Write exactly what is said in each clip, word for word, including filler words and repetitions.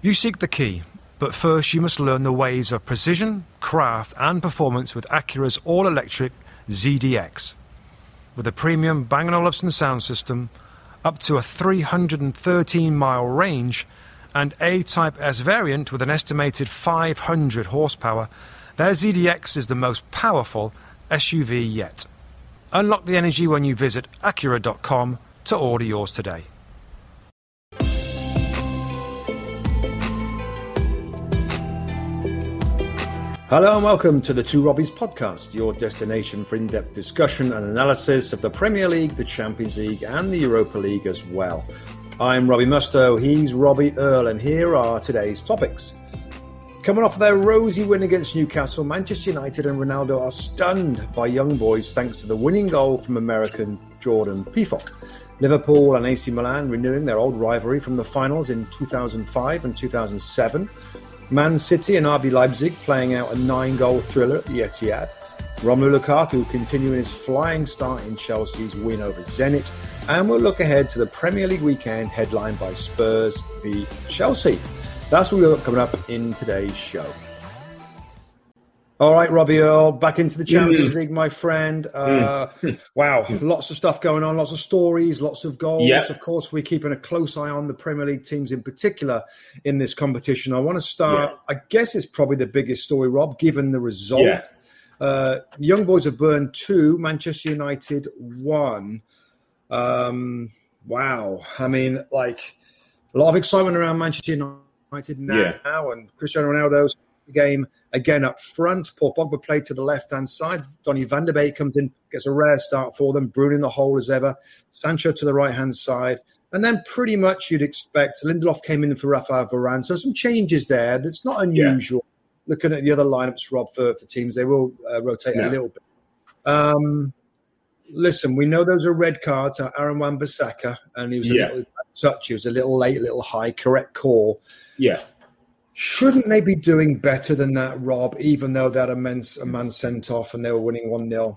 You seek the key, but first you must learn the ways of precision, craft and performance with Acura's all-electric Z D X. With a premium Bang and Olufsen sound system, up to a three hundred thirteen mile range, and A-Type S variant with an estimated five hundred horsepower, their Z D X is the most powerful S U V yet. Unlock the energy when you visit Acura dot com to order yours today. Hello and welcome to the Two Robbies podcast, your destination for in-depth discussion and analysis of the Premier League, the Champions League and the Europa League as well. I'm Robbie Mustoe, he's Robbie Earle, and here are today's topics. Coming off their rosy win against Newcastle, Manchester United and Ronaldo are stunned by young boys thanks to the winning goal from American Jordan Pefok. Liverpool and A C Milan renewing their old rivalry from the finals in two thousand five and two thousand seven. Man City and R B Leipzig playing out a nine-goal thriller at the Etihad. Romelu Lukaku continuing his flying start in Chelsea's win over Zenit. And we'll look ahead to the Premier League weekend headlined by Spurs v Chelsea. That's what we've got coming up in today's show. All right, Robbie Earle, back into the Champions mm. League, my friend. Uh, mm. Wow, lots of stuff going on, lots of stories, lots of goals. Yep. Of course, we're keeping a close eye on the Premier League teams in particular in this competition. I want to start, yeah. I guess it's probably the biggest story, Rob, given the result. Yeah. Uh, Young Boys have burned two, Manchester United one. Um, wow. I mean, like, a lot of excitement around Manchester United now, yeah. and Cristiano Ronaldo's game again up front. Paul Pogba played to the left-hand side. Donny van de Beek comes in, gets a rare start for them. Bruno in the hole as ever. Sancho to the right-hand side. And then pretty much you'd expect Lindelof came in for Rafael Varane. So some changes there. That's not unusual. Yeah. Looking at the other lineups, Rob, for, for teams, they will uh, rotate yeah. a little bit. Um, listen, we know those are red cards to Aaron Wan-Bissaka, and he was a yeah. little touch. He was a little late, a little high. Correct call. Yeah. Shouldn't they be doing better than that, Rob, even though they had a man, a man sent off and they were winning one nil?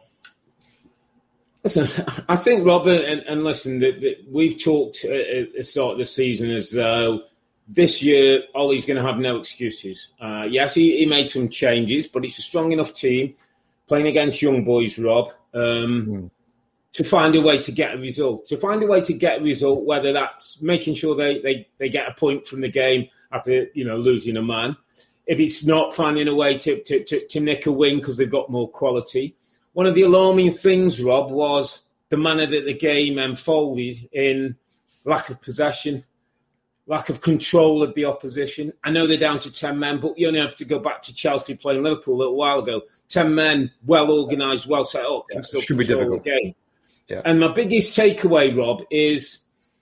Listen, I think, Rob, and, and listen, that, that we've talked at the start of the season as though this year Ollie's going to have no excuses. Uh, yes, he, he made some changes, but it's a strong enough team playing against young boys, Rob, um, mm. to find a way to get a result. To find a way to get a result, whether that's making sure they, they, they get a point from the game after, you know, losing a man. If it's not, finding a way to, to, to, to nick a win because they've got more quality. One of the alarming things, Rob, was the manner that the game unfolded in lack of possession, lack of control of the opposition. I know they're down to ten men, but you only have to go back to Chelsea playing Liverpool a little while ago. ten men, well organised, well set up, can yeah, still control the game. Yeah. And my biggest takeaway, Rob, is...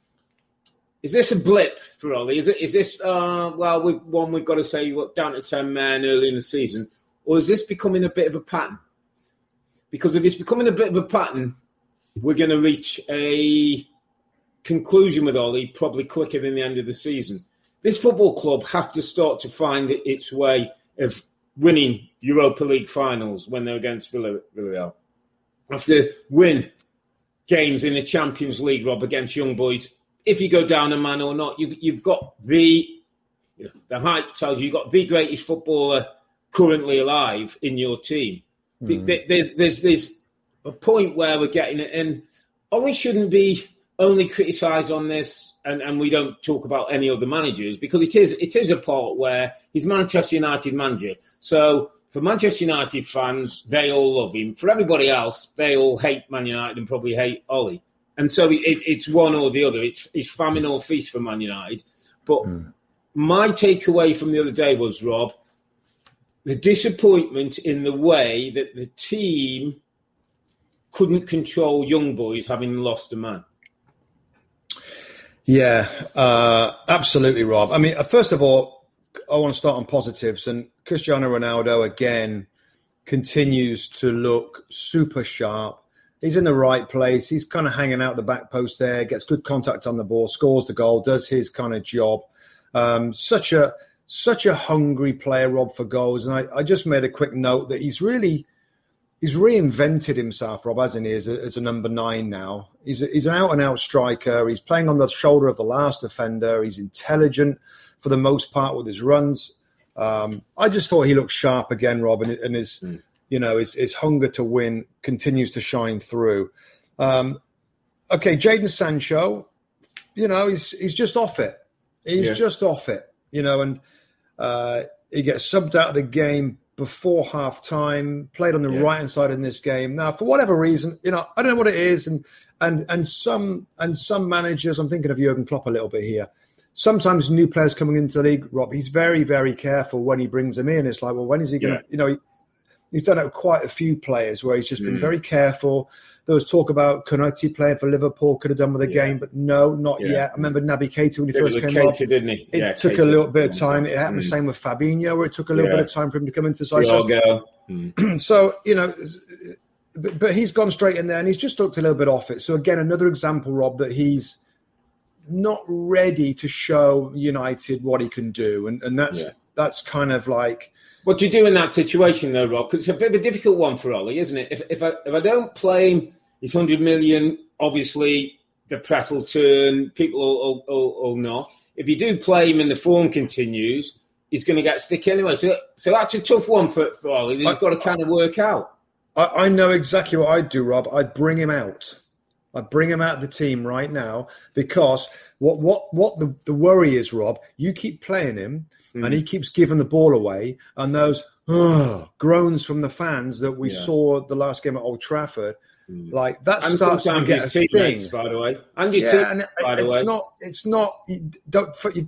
Is this a blip for Ollie? Is it? Is this, uh, well, we've, one, we've got to say, what, down to ten men early in the season? Or is this becoming a bit of a pattern? Because if it's becoming a bit of a pattern, we're going to reach a conclusion with Ollie probably quicker than the end of the season. This football club have to start to find its way of winning Europa League finals when they're against Villarreal. Have to win games in the Champions League, Rob, against young boys. If you go down a man or not, you've you've got the you know, the hype tells you you've got the greatest footballer currently alive in your team. Mm. There's there's there's a point where we're getting it, and Ollie shouldn't be only criticised on this, and, and we don't talk about any other managers because it is it is a part where he's Manchester United manager. So for Manchester United fans, they all love him. For everybody else, they all hate Man United and probably hate Ollie. And so it, it's one or the other. It's, it's famine or feast for Man United. But mm. my takeaway from the other day was, Rob, the disappointment in the way that the team couldn't control young boys having lost a man. Yeah, uh, absolutely, Rob. I mean, first of all, I want to start on positives. And Cristiano Ronaldo, again, continues to look super sharp. He's in the right place. He's kind of hanging out the back post there, gets good contact on the ball, scores the goal, does his kind of job. Um, such a such a hungry player, Rob, for goals. And I, I just made a quick note that he's really he's reinvented himself, Rob, hasn't he, as a, as a number nine now. He's a, he's an out-and-out striker. He's playing on the shoulder of the last defender. He's intelligent for the most part with his runs. Um, I just thought he looked sharp again, Rob, and, and his, mm. you know, his, his hunger to win continues to shine through. Um, okay, Jadon Sancho, you know, he's he's just off it. He's yeah. just off it, you know, and uh, he gets subbed out of the game before half time, played on the yeah. right hand side in this game. Now, for whatever reason, you know, I don't know what it is, and and and some and some managers, I'm thinking of Jurgen Klopp a little bit here. Sometimes new players coming into the league, Rob, he's very, very careful when he brings them in. It's like, well, when is he going to, yeah. you know, he, he's done it with quite a few players where he's just mm. been very careful. There was talk about Konaté playing for Liverpool, could have done with a yeah. game, but no, not yeah. yet. I remember Naby Keita when he it first came Keita, up. Didn't he? It yeah, took Keita. a little bit of time. It happened mm. the same with Fabinho, where it took a little yeah. bit of time for him to come into the side. So, mm. so, you know, but, but he's gone straight in there and he's just looked a little bit off it. So, again, another example, Rob, that he's not ready to show United what he can do. And, and that's yeah. that's kind of like... What do you do in that situation, though, Rob? Because it's a bit of a difficult one for Ollie, isn't it? If if I, if I don't play him, he's one hundred million, obviously the press will turn, people will, will, will not. If you do play him and the form continues, he's going to get stick anyway. So, so that's a tough one for, for Ollie. He's I, got to kind of work out. I, I know exactly what I'd do, Rob. I'd bring him out. I'd bring him out of the team right now because what what what the, the worry is, Rob, you keep playing him mm. and he keeps giving the ball away, and those oh, groans from the fans that we yeah. saw the last game at Old Trafford, mm. like that and starts to get a thing. By the way, and your yeah, team, and by it, the it's way, not. It's not. You don't. You,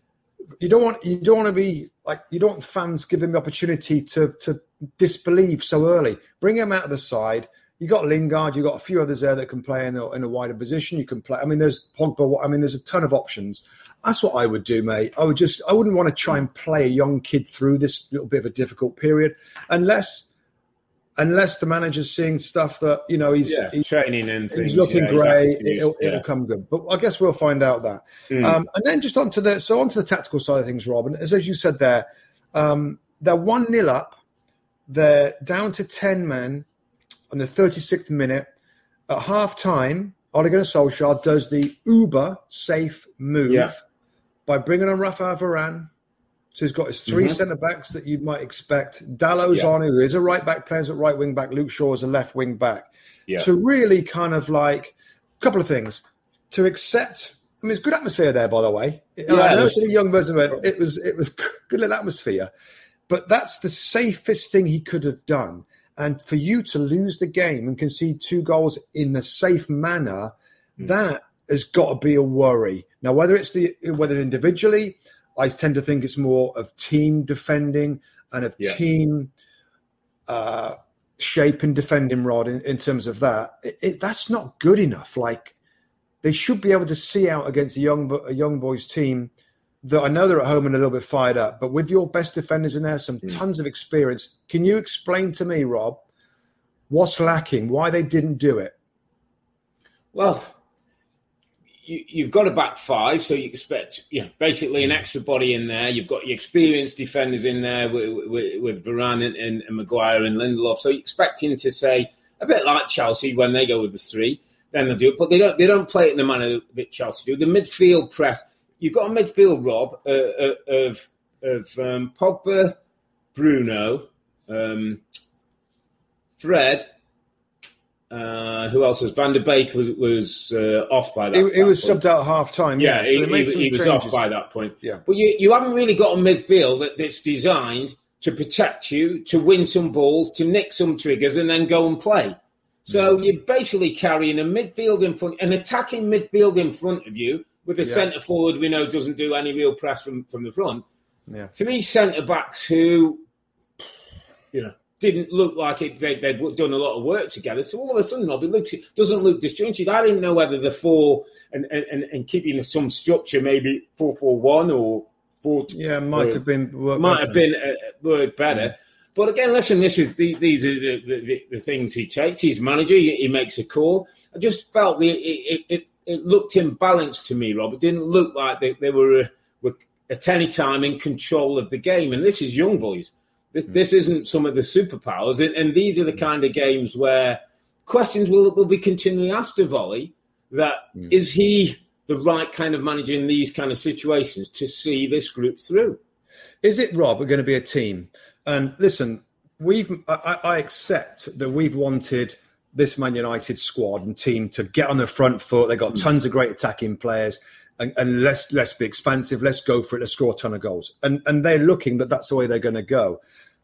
you don't want. You don't want to be like. You don't want fans giving the opportunity to to disbelieve so early. Bring him out of the side. You got Lingard, you got a few others there that can play in a, in a wider position. You can play. I mean, there's Pogba. I mean, there's a ton of options. That's what I would do, mate. I would just. I wouldn't want to try and play a young kid through this little bit of a difficult period, unless, unless the manager's seeing stuff that you know he's, yeah, he's training and things. He's looking yeah, great. He's it'll, yeah. it'll come good. But I guess we'll find out that. Mm. Um, and then just onto the so onto the tactical side of things, Rob. And as, as you said there, um, they're one nil up. They're down to ten men. On the thirty-sixth minute, at half-time, Ole Gunnar Solskjaer does the uber safe move yeah. by bringing on Rafael Varane. So he's got his three mm-hmm. centre-backs that you might expect. Dallow's yeah. on, who is a right-back, plays at right wing-back. Luke Shaw is a left wing-back. Yeah. To really kind of like, a couple of things. To accept, I mean, it's good atmosphere there, by the way. Yeah, I know it's a young version of it. It was, it was good little atmosphere. But that's the safest thing he could have done. And for you to lose the game and concede two goals in a safe manner, mm. that has got to be a worry. Now, whether it's the whether individually, I tend to think it's more of team defending and of yeah. team uh, shape and defending, Rod, in, in terms of that. It, it, that's not good enough. Like, they should be able to see out against a young, a young boys team that I know they're at home and a little bit fired up, but with your best defenders in there, some mm. tons of experience. Can you explain to me, Rob, what's lacking, why they didn't do it? Well, you, you've got a back five, so you expect yeah, basically an extra body in there. You've got your experienced defenders in there with, with, with Varane and, and, and Maguire and Lindelof. So you're expecting to say, a bit like Chelsea when they go with the three, then they'll do it. But they don't, they don't play it in the manner that Chelsea do. The midfield press... You've got a midfield, Rob, uh, uh, of of um, Pogba, Bruno, um, Fred. Uh, who else was? Van der Beek was was uh, off by that. He, that he was point. subbed out half time. Yeah, yeah. he, so he, he was off by that point. Yeah, but you, you haven't really got a midfield that, that's designed to protect you, to win some balls, to nick some triggers, and then go and play. So mm. you're basically carrying a midfield in front, an attacking midfield in front of you. With a yeah. centre forward we know doesn't do any real press from, from the front. Yeah. Three centre backs who, you know, didn't look like it. They'd, they'd done a lot of work together. So all of a sudden, Robbie looks doesn't look disjointed. I didn't know whether the four and and, and keeping some structure, maybe four four one or four. Yeah, might uh, have been might better. have been uh, worked better. Yeah. But again, listen, this is the, these are the, the, the things he takes. He's manager. He, he makes a call. I just felt the it. it, it It looked imbalanced to me, Rob. It didn't look like they, they were, uh, were at any time in control of the game. And this is young boys. This mm. this isn't some of the superpowers. And, and these are the kind of games where questions will, will be continually asked of Ollie. That mm. is he the right kind of manager in these kind of situations to see this group through. Is it, Rob, going to be a team? And listen, we've I, I accept that we've wanted this Man United squad and team to get on the front foot. They've got mm. tons of great attacking players. And, and let's let's be expansive. Let's go for it. Let's score a ton of goals. And and they're looking that that's the way they're going to go.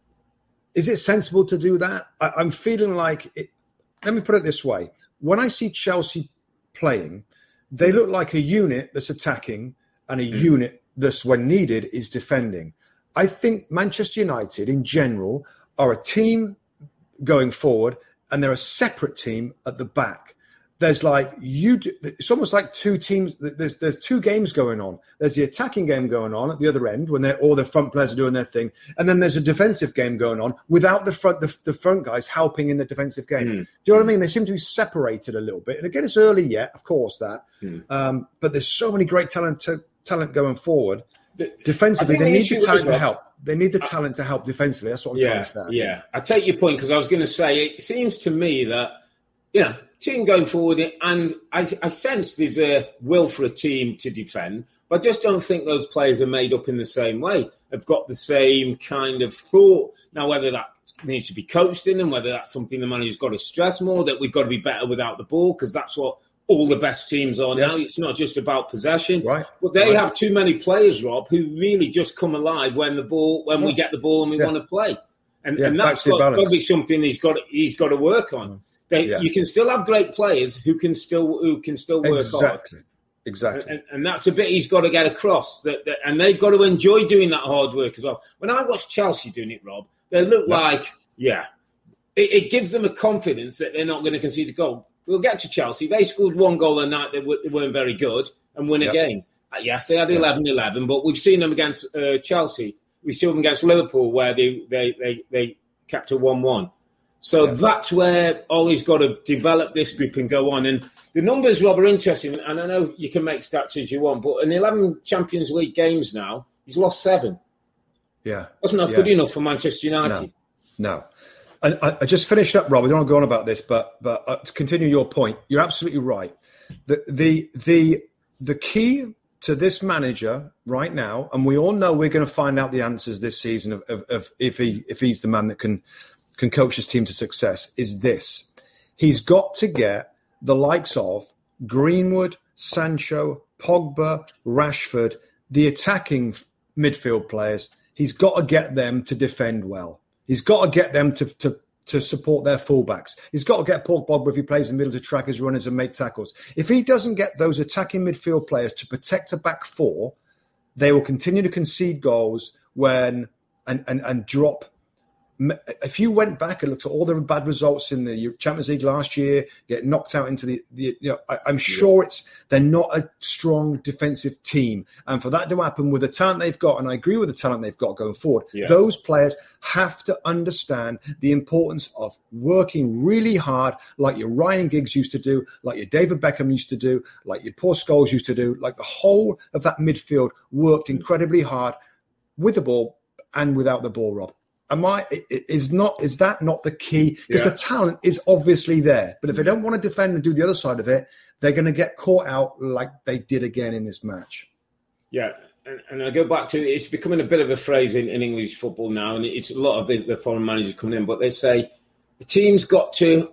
Is it sensible to do that? I, I'm feeling like it. Let me put it this way: when I see Chelsea playing, they look like a unit that's attacking and a mm. unit that's, when needed, is defending. I think Manchester United, in general, are a team going forward, and they're a separate team at the back. There's like you. Do, it's almost like two teams. There's there's two games going on. There's the attacking game going on at the other end when they're all the front players are doing their thing, and then there's a defensive game going on without the front the, the front guys helping in the defensive game. Mm. Do you know what I mean? They seem to be separated a little bit. And again, it's early yet, of course that. Mm. Um, but there's so many great talent to, talent going forward. Defensively, they the need the talent to help. They need the talent to help defensively. That's what I'm yeah, trying to say. Yeah, I take your point because I was going to say it seems to me that you know. Team going forward, and I, I sense there's a will for a team to defend, but I just don't think those players are made up in the same way. Have got the same kind of thought. Now, whether that needs to be coached in and whether that's something the manager's got to stress more, that we've got to be better without the ball, because that's what all the best teams are yes. now. It's not just about possession. Right. But they right. have too many players, Rob, who really just come alive when the ball, when yeah. we get the ball and we yeah. want to play. And, yeah, and that's got, got to be something he's got, he's got to work on. Mm. They, yeah. You can still have great players who can still who can still work exactly. hard. Exactly. And, and that's a bit he's got to get across. That, that, and they've got to enjoy doing that hard work as well. When I watch Chelsea doing it, Rob, they look yeah. like, yeah, it, it gives them a confidence that they're not going to concede a goal. We'll get to Chelsea. They scored one goal a night. They, w- they weren't very good and win a yep. game. Uh, yes, they had eleven eleven, but we've seen them against uh, Chelsea. We've seen them against Liverpool where they, they, they, they kept a one one. So yeah. that's where Ollie's got to develop this group and go on. And the numbers, Rob, are interesting. And I know you can make stats as you want, but in eleven Champions League games now, he's lost seven. Yeah. That's not yeah. good enough for Manchester United. No. no. And I, I just finished up, Rob. I don't want to go on about this, but but uh, to continue your point, you're absolutely right. The the the the key to this manager right now, and we all know we're going to find out the answers this season of, of, of if he if he's the man that can. can coach his team to success, is this. He's got to get the likes of Greenwood, Sancho, Pogba, Rashford, the attacking midfield players. He's got to get them to defend well. He's got to get them to, to, to support their fullbacks. He's got to get Paul Pogba, if he plays in the middle, to track his runners and make tackles. If he doesn't get those attacking midfield players to protect a back four, they will continue to concede goals when and, and, and drop. If you went back and looked at all the bad results in the Champions League last year, get knocked out into the, the you know, I, I'm sure it's they're not a strong defensive team. And for that to happen with the talent they've got, and I agree with the talent they've got going forward, yeah. those players have to understand the importance of working really hard, like your Ryan Giggs used to do, like your David Beckham used to do, like your Paul Scholes used to do. Like the whole of that midfield worked incredibly hard with the ball and without the ball, Rob. Am I is not is that not the key? Because yeah. the talent is obviously there, but if they don't want to defend and do the other side of it, they're going to get caught out like they did again in this match. Yeah, and, and I go back to it's becoming a bit of a phrase in, in English football now, and it's a lot of the, the foreign managers coming in, but they say the team's got to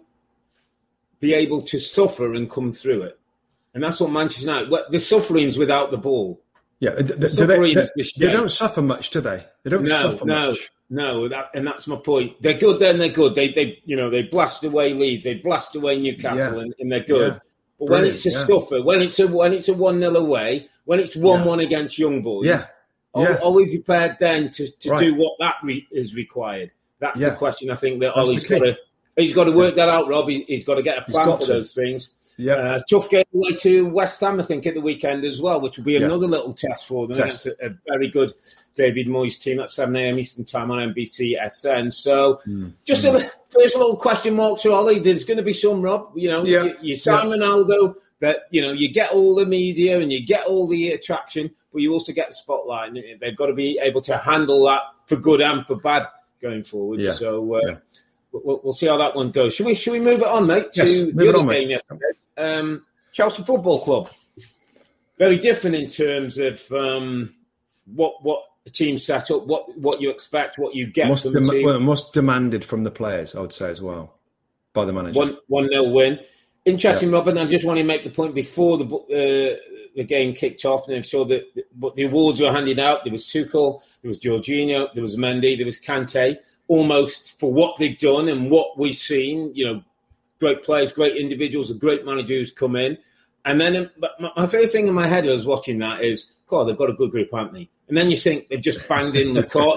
be able to suffer and come through it, and that's what Manchester United. The suffering's without the ball. Yeah, the, the, do they, they, they don't suffer much, do they? They don't no, suffer no. much. No, that, and that's my point. They're good, then they're good. They, they, you know, they blast away Leeds, they blast away Newcastle, yeah. and, and they're good. Yeah. But Brilliant. when it's a yeah. suffer, when it's a when it's a one nil away, when it's one one yeah. against Young Boys, yeah. Are, yeah. are we prepared then to, to right. do what that re- is required? That's yeah. the question. I think that Ollie's got to he's got to work yeah. that out, Rob. He's, he's got to get a plan for to. those things. Yeah, uh, tough game away to West Ham, I think, at the weekend as well, which will be another yeah. little test for them. Test. Against a, a very good David Moyes team at seven a.m. Eastern Time on N B C S N. So, mm. just mm. a first little question mark to Ollie. There's going to be some, Rob. You know, yeah. you, you sign yeah. Ronaldo, but you know, you get all the media and you get all the attraction, but you also get the spotlight, and they've got to be able to handle that for good and for bad going forward. Yeah. So. Uh, yeah. We'll, we'll see how that one goes. Should we? Should we move it on, mate? Yes, to move the it other on, game mate. yesterday, um, Chelsea Football Club. very different in terms of um, what what the team set up, what what you expect, what you get most from the dem- team. Well, most demanded from the players, I would say as well, by the manager. One one nil win. Interesting, yeah. Robin. I just want to make the point before the uh, the game kicked off, and I'm sure that but the awards were handed out. There was Tuchel, there was Jorginho, there was Mendy, there was Kante. Almost for what they've done and what we've seen, you know, great players, great individuals, a great manager who's come in. And then my first thing in my head as watching that is, God, they've got a good group, haven't they? And then you think they've just banged in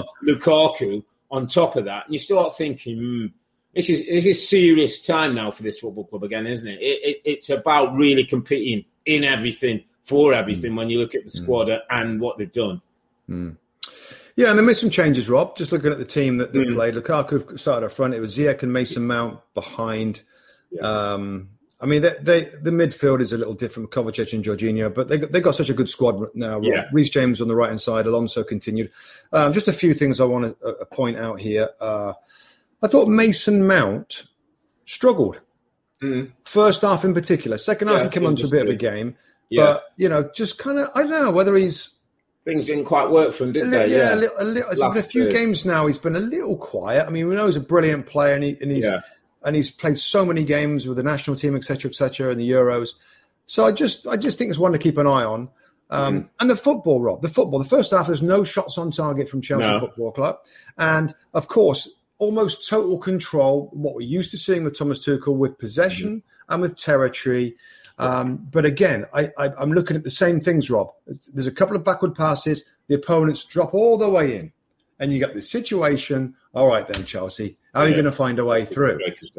Lukaku on top of that. And you start thinking, hmm, this is this is serious time now for this football club again, isn't it? it, it it's about really competing in everything, for everything, mm. when you look at the squad mm. and what they've done. Mm. Yeah, and they made some changes, Rob. Just looking at the team that they mm. played. Lukaku started up front. It was Ziyech and Mason Mount behind. Yeah. Um, I mean, they, they, the midfield is a little different, Kovacic and Jorginho, but they they got such a good squad now. Yeah. Reece James on the right-hand side. Alonso continued. Um, just a few things I want to uh, point out here. Uh, I thought Mason Mount struggled. Mm. First half in particular. Second half, yeah, he came onto a bit of a game. Yeah. But, you know, just kind of, I don't know whether he's... Things didn't quite work for him, did they? Yeah, yeah. a little. A, little, it's been a few games now. He's been a little quiet. I mean, we know he's a brilliant player, and, he, and he's yeah. and he's played so many games with the national team, et cetera, et cetera, and the Euros. So I just, I just think it's one to keep an eye on. Um, mm. And the football, Rob, the football. The first half, there's no shots on target from Chelsea no. Football Club, and of course, almost total control. What we're used to seeing with Thomas Tuchel, with possession mm. and with territory. Um, but again, I, I, I'm looking at the same things, Rob. There's a couple of backward passes. The opponents drop all the way in. And you got this situation. All right, then, Chelsea. How are yeah. you going to find a way through?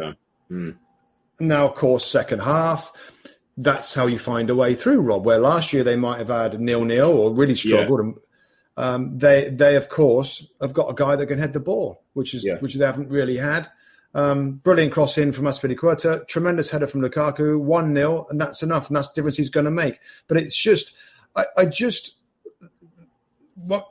Mm. Now, of course, second half, that's how you find a way through, Rob, where last year they might have had a nil-nil or really struggled. Yeah. And um, they, they, of course, have got a guy that can head the ball, which is yeah. which they haven't really had. Um, brilliant cross in from Azpilicueta, tremendous header from Lukaku, one nil, and that's enough, and that's the difference he's going to make. But it's just, I, I just, what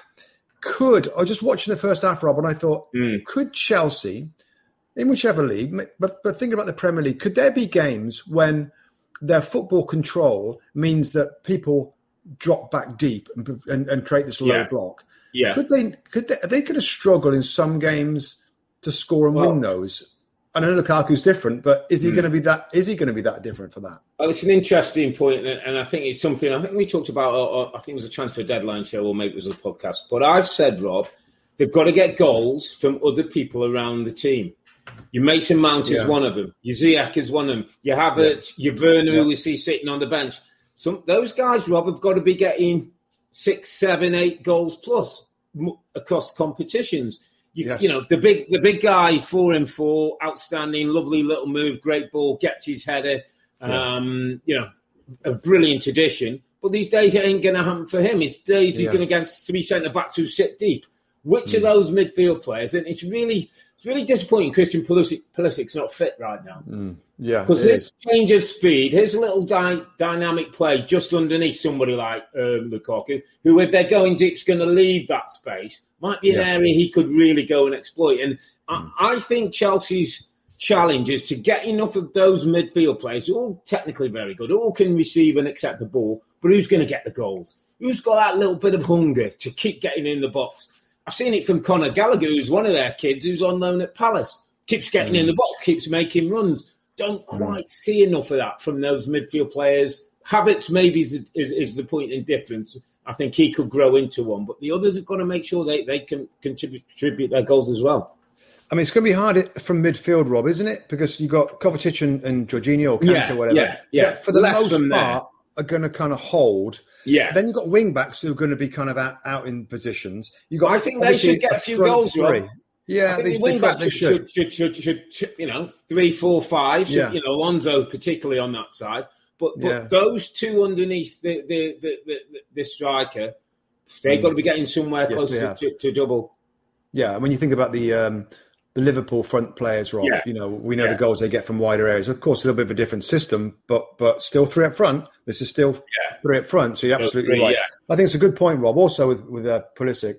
could, I was just watching the first half, Rob, and I thought, mm. could Chelsea, in whichever league, but, but thinking about the Premier League, could there be games when their football control means that people drop back deep and, and, and create this low yeah. block? Yeah. Could they, could they, are they going to struggle in some games to score and well, win those? I know Lukaku's different, but is he mm. going to be that? Is he going to be that different for that? Well, it's an interesting point, and I think it's something I think we talked about. Or, or I think it was a transfer deadline show, or maybe it was a podcast. But I've said, Rob, they've got to get goals from other people around the team. Your Mason Mount is yeah. one of them. Your Ziyech is one of them. You have it. Yeah. Your Werner, yeah. who we see sitting on the bench. Some those guys, Rob, have got to be getting six, seven, eight goals plus across competitions. You, yes. you know, the big the big guy, four and four, outstanding, lovely little move, great ball, gets his header, um, yeah. you know, a brilliant addition. But these days it ain't going to happen for him. These days he's yeah. going against three centre-backs who sit deep. Which mm. of those midfield players? And it's really it's really disappointing Christian Pulisic, Pulisic's not fit right now. Mm. Yeah, because his is. change of speed, his little dy- dynamic play just underneath somebody like um, Lukaku, who if they're going deep is going to leave that space, might be an yeah. area he could really go and exploit. And mm. I, I think Chelsea's challenge is to get enough of those midfield players, who are all technically very good, all can receive and accept the ball, but who's going to get the goals? Who's got that little bit of hunger to keep getting in the box? I've seen it from Conor Gallagher, who's one of their kids, who's on loan at Palace. Keeps getting mm. in the box, keeps making runs. Don't quite mm. see enough of that from those midfield players. Habits maybe is, is, is the point in difference. I think he could grow into one, but the others have got to make sure they, they can contribute, contribute their goals as well. I mean, it's going to be hard from midfield, Rob, isn't it? Because you've got Kovacic and, and Jorginho or Kante yeah, or whatever. Yeah, yeah. But for the Less most part, are going to kind of hold. Yeah. Then you've got wing backs who are going to be kind of out, out in positions. You got. I think they should get a few goals, Rob. Yeah, I think they, the wing they, backs they should. Should, should, should, should, you know, three, four, five. Should, yeah. You know, Alonso particularly on that side. But, but yeah. those two underneath the the, the, the, the striker, they've mm. got to be getting somewhere yes, closer to, to double. Yeah, when you think about the um, the Liverpool front players, Rob, yeah. you know, we know yeah. the goals they get from wider areas. Of course, a little bit of a different system, but but still three up front. This is still yeah. three up front, so you're absolutely three, right. Yeah. I think it's a good point, Rob. Also with with uh, Pulisic,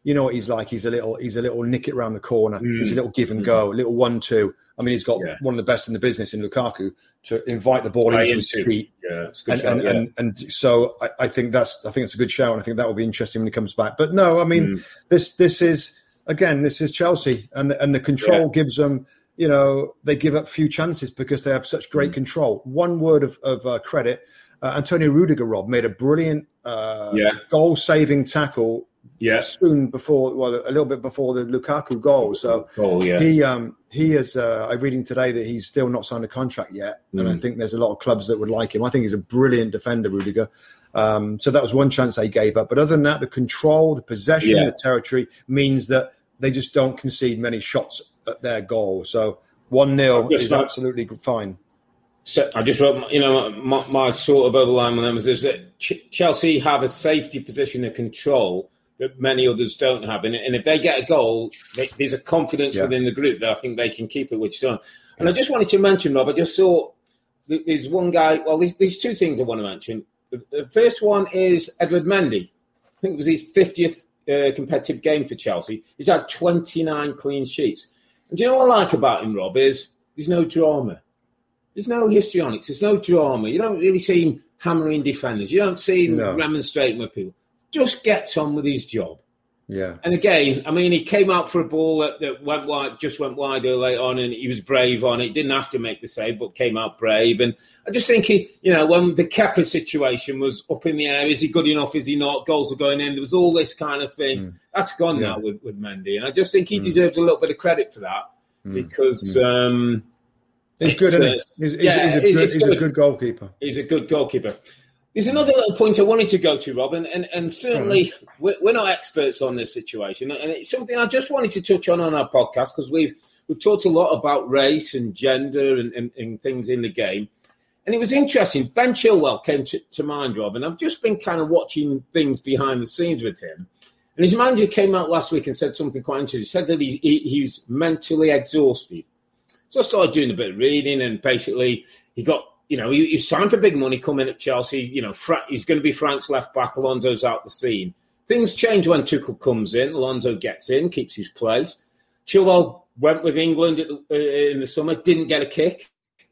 you know what he's like. He's a little, he's a little nick it around the corner. Mm. He's a little give and go, a little one-two. I mean, he's got yeah. one of the best in the business in Lukaku to invite the ball into his feet. Yeah, it's a good and, shout, and, yeah. and and so I, I think that's I think it's a good shout, and I think that will be interesting when he comes back. But no, I mean, mm. this this is again, this is Chelsea, and the, and the control yeah. gives them. You know, they give up few chances because they have such great mm. control. One word of, of uh, credit: uh, Antonio Rudiger, Rob, made a brilliant uh, yeah. goal-saving tackle. Yeah, soon before, well, a little bit before the Lukaku goal. So oh, yeah. he um, he is. Uh, I'm reading today that he's still not signed a contract yet, mm. and I think there's a lot of clubs that would like him. I think he's a brilliant defender, Rudiger. Um, so that was one chance they gave up. But other than that, the control, the possession, yeah. the territory means that they just don't concede many shots at their goal. So one nil is not, absolutely fine. So I just wrote, you know, my, my sort of overline with them is, is that Ch- Chelsea have a safety position of control that many others don't have. And, and if they get a goal, they, there's a confidence yeah. within the group that I think they can keep it, which is on. And I just wanted to mention, Rob, I just saw there's one guy, well, there's, there's two things I want to mention. The, the first one is Edward Mendy. I think it was his fiftieth uh, competitive game for Chelsea. He's had twenty-nine clean sheets. And do you know what I like about him, Rob, is there's no drama. There's no histrionics. There's no drama. You don't really see him hammering defenders. You don't see him no. remonstrating with people. Just gets on with his job. Yeah. And again, I mean, he came out for a ball that, that went wide, just went wide early on, and he was brave on it. Didn't have to make the save, but came out brave. And I just think he, you know, when the Kepa situation was up in the air, is he good enough? Is he not? Goals were going in. There was all this kind of thing. Mm. That's gone yeah. now with, with Mendy. And I just think he mm. deserves a little bit of credit for that mm. because... Mm. Um, He's good, isn't he? He's, he's, yeah, he's, a, good, he's good. a good goalkeeper. He's a good goalkeeper. There's another little point I wanted to go to, Rob, and, and, and certainly mm. we're, we're not experts on this situation, and it's something I just wanted to touch on on our podcast because we've we've talked a lot about race and gender and, and, and things in the game, and it was interesting. Ben Chilwell came to, to mind, Rob, and I've just been kind of watching things behind the scenes with him, and his manager came out last week and said something quite interesting. He said that he, he, he's mentally exhausted. So I started doing a bit of reading, and basically he got, you know, he, he signed for big money coming at Chelsea. You know, Fra- he's going to be Frank's left back. Alonso's out the scene. Things change when Tuchel comes in. Alonso gets in, keeps his place. Chilwell went with England at the, uh, in the summer, didn't get a kick.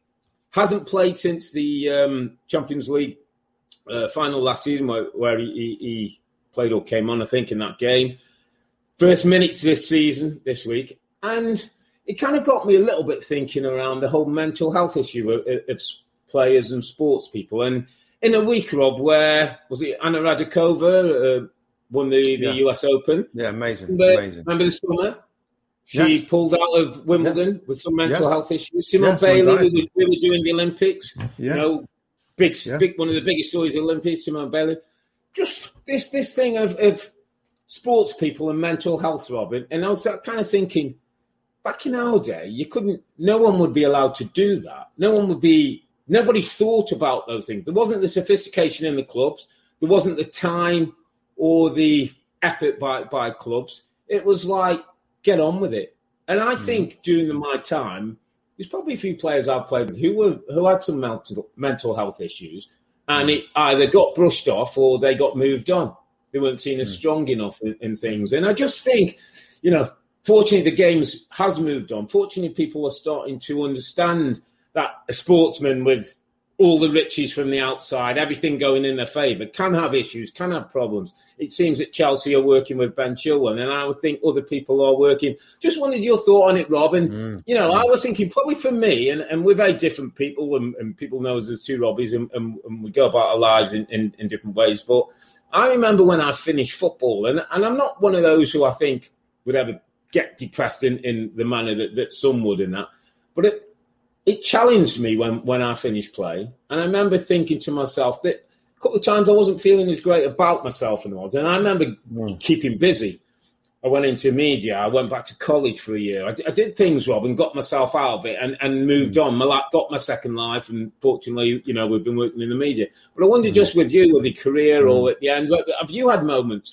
Hasn't played since the um, Champions League uh, final last season where, where he, he, he played or came on, I think, in that game. First minutes this season, this week. And... it kind of got me a little bit thinking around the whole mental health issue of, of players and sports people. And in a week, Rob, where, was it Anna Radikova uh, won the, the yeah. U S Open? Yeah, amazing. Remember, amazing. remember the summer? She yes. pulled out of Wimbledon yes. with some mental yeah. health issues. Simone yes, Bailey was really doing the Olympics. Yeah. You know, big, yeah. big, one of the biggest stories of the Olympics, Simone Bailey. Just this this thing of, of sports people and mental health, Robin. And I was kind of thinking, back in our day, you couldn't, no one would be allowed to do that. No one would be, nobody thought about those things. There wasn't the sophistication in the clubs. There wasn't the time or the effort by, by clubs. It was like, get on with it. And I mm. think during the, my time, there's probably a few players I've played with who were who had some mental, mental health issues, and mm. it either got brushed off or they got moved on. They weren't seen as mm. strong enough in, in things. And I just think, you know, fortunately, the game has moved on. Fortunately, people are starting to understand that a sportsman with all the riches from the outside, everything going in their favour, can have issues, can have problems. It seems that Chelsea are working with Ben Chilwell, and I would think other people are working. Just wanted your thought on it, Rob. And, mm. you know, I was thinking probably for me, and, and we're very different people, and, and people know us as two Robbies, and, and, and we go about our lives in, in, in different ways. But I remember when I finished football, and, and I'm not one of those who I think would ever get depressed in, in the manner that, that some would in that. But it it challenged me when, when I finished play. And I remember thinking to myself that a couple of times I wasn't feeling as great about myself and I was. And I remember mm. keeping busy. I went into media. I went back to college for a year. I, I did things, Rob, and got myself out of it and, and moved mm. on. My, got my second life. And fortunately, you know, we've been working in the media. But I wonder mm. just with you, with your career mm. or at the end, have you had moments?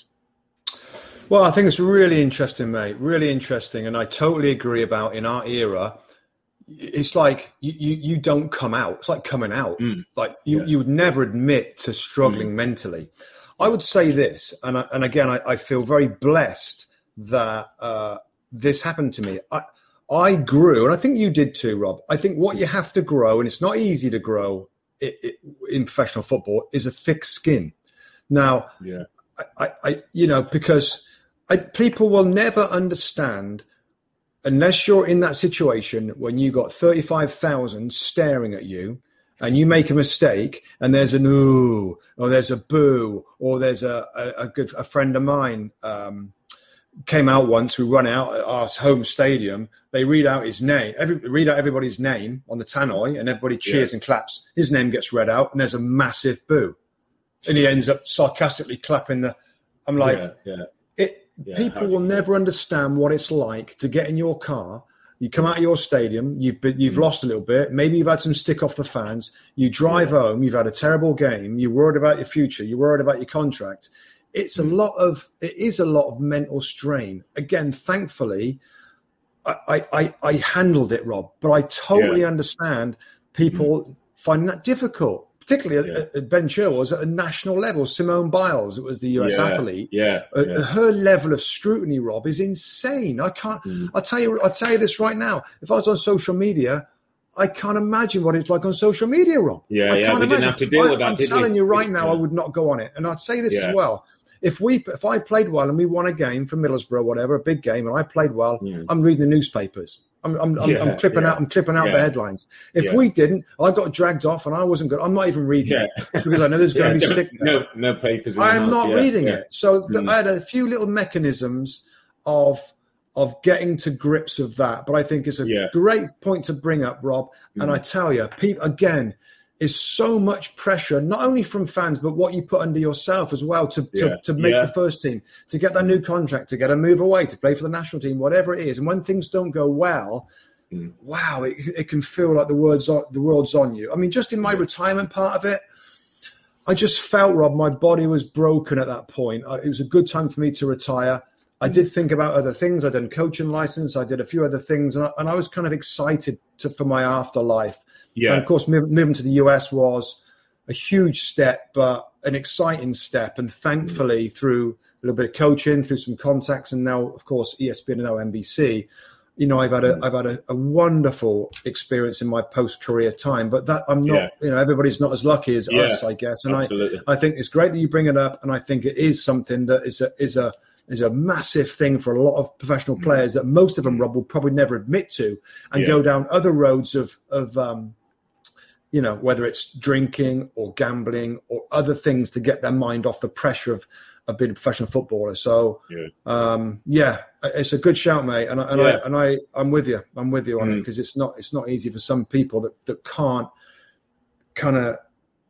Well, I think it's really interesting, mate. Really interesting. And I totally agree about in our era, it's like you, you, you don't come out. It's like coming out. Mm. Like you, yeah. you would never admit to struggling mm. mentally. I would say this, and I, and again, I, I feel very blessed that uh, this happened to me. I, I grew, and I think you did too, Rob. I think what you have to grow, and it's not easy to grow it, it, in professional football, is a thick skin. Now, yeah. I, I, you know, because I, people will never understand unless you're in that situation when you got thirty-five thousand staring at you and you make a mistake and there's an ooh, or there's a boo, or there's a, a, a good a friend of mine um, came out once. We run out at our home stadium. They read out his name, every, read out everybody's name on the tannoy, and everybody cheers yeah. and claps. His name gets read out, and there's a massive boo. And he ends up sarcastically clapping the. I'm like, yeah, yeah. it. Yeah, people will never understand what it's like to get in your car. You come out of your stadium, you've been, you've mm. lost a little bit. Maybe you've had some stick off the fans. You drive yeah. home, you've had a terrible game. You're worried about your future. You're worried about your contract. It's mm. a lot of. It is a lot of mental strain. Again, thankfully, I I, I handled it, Rob. But I totally yeah. understand people mm. finding that difficult. Particularly yeah. at, at Ben Chilwell was at a national level. Simone Biles, it was the U S yeah, athlete. Yeah, uh, yeah. Her level of scrutiny, Rob, is insane. I can't. Mm. I'll tell you. I'll tell you this right now. If I was on social media, I can't imagine what it's like on social media, Rob. Yeah, I yeah. can't We imagine. didn't have to deal I, with that. I'm did telling we? you right now, yeah. I would not go on it. And I'd say this yeah. as well. If we, if I played well and we won a game for Middlesbrough, whatever, a big game, and I played well, mm. I'm reading the newspapers. I'm, I'm, I'm, yeah, I'm clipping yeah. out. I'm clipping out yeah. the headlines. If yeah. we didn't, I got dragged off, and I wasn't good. I'm not even reading yeah. it because I know there's going yeah, to be no, stick. There. No, no papers. I am not yeah, reading yeah. it. So the, mm. I had a few little mechanisms of of getting to grips of that. But I think it's a yeah. great point to bring up, Rob. Mm. And I tell you, people again. Is so much pressure, not only from fans, but what you put under yourself as well to to, yeah. to make yeah. the first team, to get that new contract, to get a move away, to play for the national team, whatever it is. And when things don't go well, mm. wow, it, it can feel like the world's on, the world's on you. I mean, just in my yeah. retirement part of it, I just felt, Rob, my body was broken at that point. I, it was a good time for me to retire. I did think about other things. I did a coaching license. I did a few other things, and I, and I was kind of excited to, for my afterlife. Yeah. And of course, moving to the U S was a huge step, but an exciting step. And thankfully, through a little bit of coaching, through some contacts, and now, of course, E S P N and now N B C, you know, I've had a I've had a, a wonderful experience in my post-career time. But that I'm not, yeah. you know, everybody's not as lucky as yeah, us, I guess. And absolutely. I I think it's great that you bring it up, and I think it is something that is a is a is a massive thing for a lot of professional players that most of them, Rob, will probably never admit to, and yeah. go down other roads of of um, you know, whether it's drinking or gambling or other things to get their mind off the pressure of, of being a professional footballer. So, yeah, um, yeah it's a good shout, mate. And, I, and, yeah. I, and I, I'm with you. I'm with you on mm. it because it's not, it's not easy for some people that, that can't kind of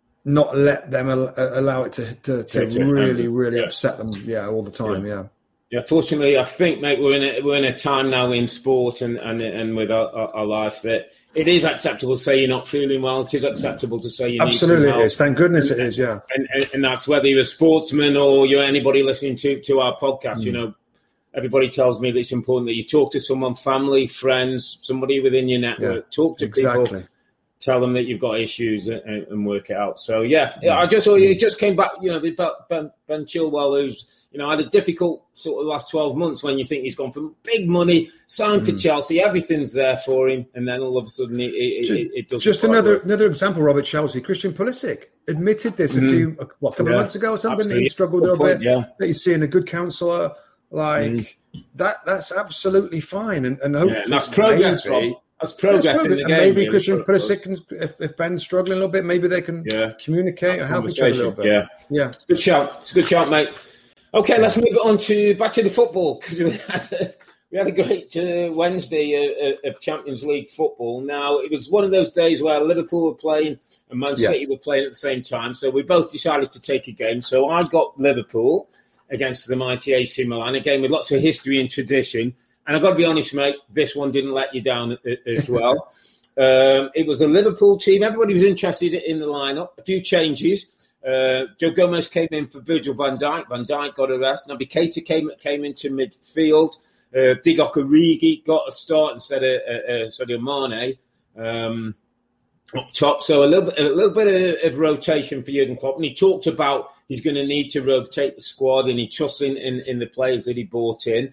not let them al- allow it to, to, to really, really yeah. upset them. Yeah. All the time. Yeah. yeah. Yeah, fortunately, I think, mate, we're in a, we're in a time now in sport and and, and with our, our life that it is acceptable to say you're not feeling well. It is acceptable to say you Absolutely need some help. It is. Thank goodness it is, yeah. And, and, and that's whether you're a sportsman or you're anybody listening to, to our podcast. Mm. You know, everybody tells me that it's important that you talk to someone, family, friends, somebody within your network. Yeah, talk to exactly. people. Tell them that you've got issues and, and work it out. So, yeah, yeah I just it just came back, you know, the Ben, Ben Chilwell, who's, you know, had a difficult sort of last twelve months when you think he's gone from big money, signed mm. for Chelsea, everything's there for him, and then all of a sudden it, it, it, it doesn't. Just another work. another example, Robert Chelsea, Christian Pulisic admitted this mm. a few, what, a couple yeah. of months ago or something, absolutely. That he struggled a little bit, yeah. that he's seeing a good counsellor, like, mm. that. that's absolutely fine, and, and hopefully... Yeah, and that's progress, Rob. That's progress yeah, in the game. Maybe really. Christian Pulisic, can, if, if Ben's struggling a little bit, maybe they can yeah. communicate or help each other a little bit. Yeah, yeah. Good shout. It's a good shout, mate. Okay, let's move on to back to the football because we had a, we had a great uh, Wednesday uh, of Champions League football. Now it was one of those days where Liverpool were playing and Man City yeah. were playing at the same time, so we both decided to take a game. So I got Liverpool against the mighty A C Milan, a game with lots of history and tradition. And I've got to be honest, mate, this one didn't let you down as well. um, it was a Liverpool team. Everybody was interested in the lineup. A few changes. Uh, Joe Gomez came in for Virgil van Dijk. Van Dijk got a rest. Naby Keita came came into midfield. Uh, Divock Origi got a start instead of uh, uh, Sadio Mane um, up top. So a little bit, a little bit of, of rotation for Jurgen Klopp. And he talked about he's going to need to rotate the squad, and he trusts in, in, in the players that he brought in.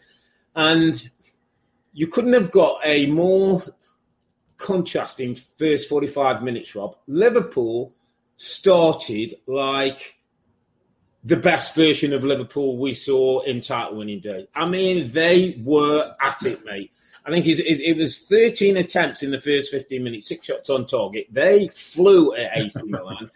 And you couldn't have got a more contrasting first forty-five minutes, Rob. Liverpool started like the best version of Liverpool we saw in title-winning day. I mean, they were at it, mate. I think it was thirteen attempts in the first fifteen minutes, six shots on target. They flew at A C Milan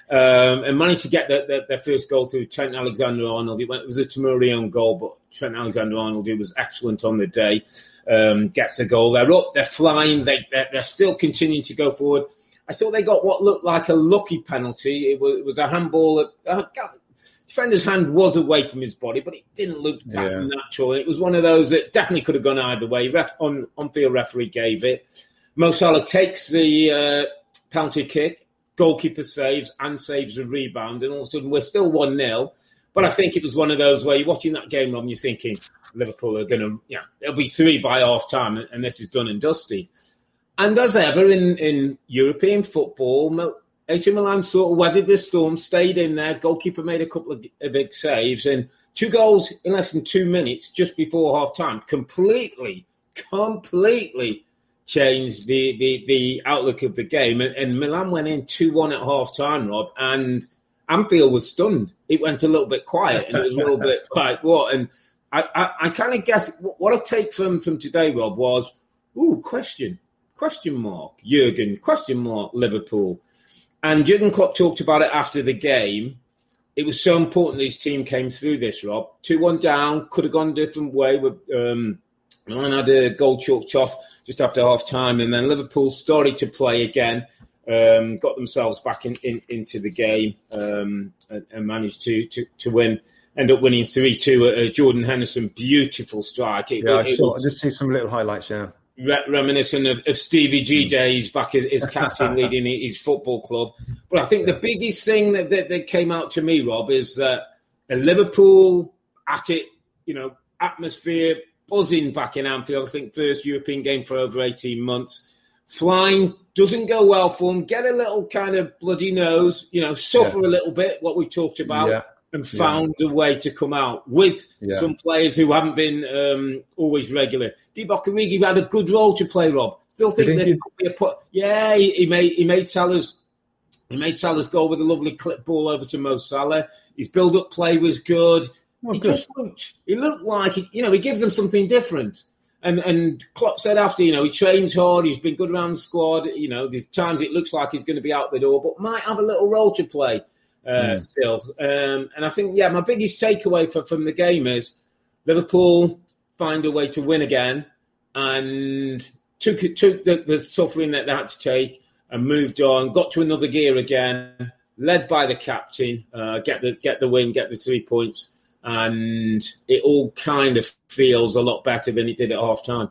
um, and managed to get the, the, their first goal through Trent Alexander-Arnold. It, went, it was a Tomori goal, but Trent Alexander-Arnold, who was excellent on the day, um, gets the goal. They're up, they're flying, they, they're, they're still continuing to go forward. I thought they got what looked like a lucky penalty. It was, it was a handball that... Uh, defender's hand was away from his body, but it didn't look that yeah. natural. It was one of those that definitely could have gone either way. Ref, on, on-field referee gave it. Mo Salah takes the uh, penalty kick, goalkeeper saves and saves the rebound, and all of a sudden we're still one nil. But I think it was one of those where you're watching that game, Rob, and you're thinking Liverpool are going to, yeah, it'll be three by half-time, and this is done and dusted. And as ever in, in European football, A C Milan sort of weathered the storm, stayed in there. Goalkeeper made a couple of big saves, and two goals in less than two minutes just before half-time completely, completely changed the, the, the outlook of the game. And, and Milan went in two one at half-time, Rob, and Anfield was stunned. It went a little bit quiet, and it was a little bit like, what? And I, I, I kind of guess what I take from, from today, Rob, was, ooh, question, question mark, Jurgen, question mark, Liverpool. And Jurgen Klopp talked about it after the game. It was so important his team came through this, Rob. two one down, could have gone a different way. Um, Milan had a goal chalked off just after half-time, and then Liverpool started to play again, um, got themselves back in, in, into the game um, and, and managed to, to, to win. End up winning three two. Uh, Jordan Henderson, beautiful strike. It, yeah, it, I saw. was, I just see some little highlights, yeah. Re- reminiscent of, of Stevie G days back as, as captain leading his football club. But I think yeah. the biggest thing that, that, that came out to me, Rob, is that uh, Liverpool at it, you know, atmosphere buzzing back in Anfield. I think first European game for over eighteen months. Flying doesn't go well for them. Get a little kind of bloody nose, you know, suffer yeah. a little bit, what we talked about. Yeah. And found yeah. a way to come out with yeah. some players who haven't been um, always regular. Divock Origi had a good role to play, Rob. Still think there could be a put. Yeah, he, he made he made Salah's he made Salah's goal with a lovely clip ball over to Mo Salah. His build-up play was good. Oh, he good. just looked. He looked like he, you know he gives them something different. And and Klopp said after, you know, he trains hard. He's been good around the squad. You know, there's times it looks like he's going to be out the door, but might have a little role to play. Uh, mm. Still, um, and I think, yeah, my biggest takeaway for, from the game is Liverpool find a way to win again and took took the, the suffering that they had to take and moved on, got to another gear again, led by the captain, uh, get the get the win, get the three points, and it all kind of feels a lot better than it did at half time.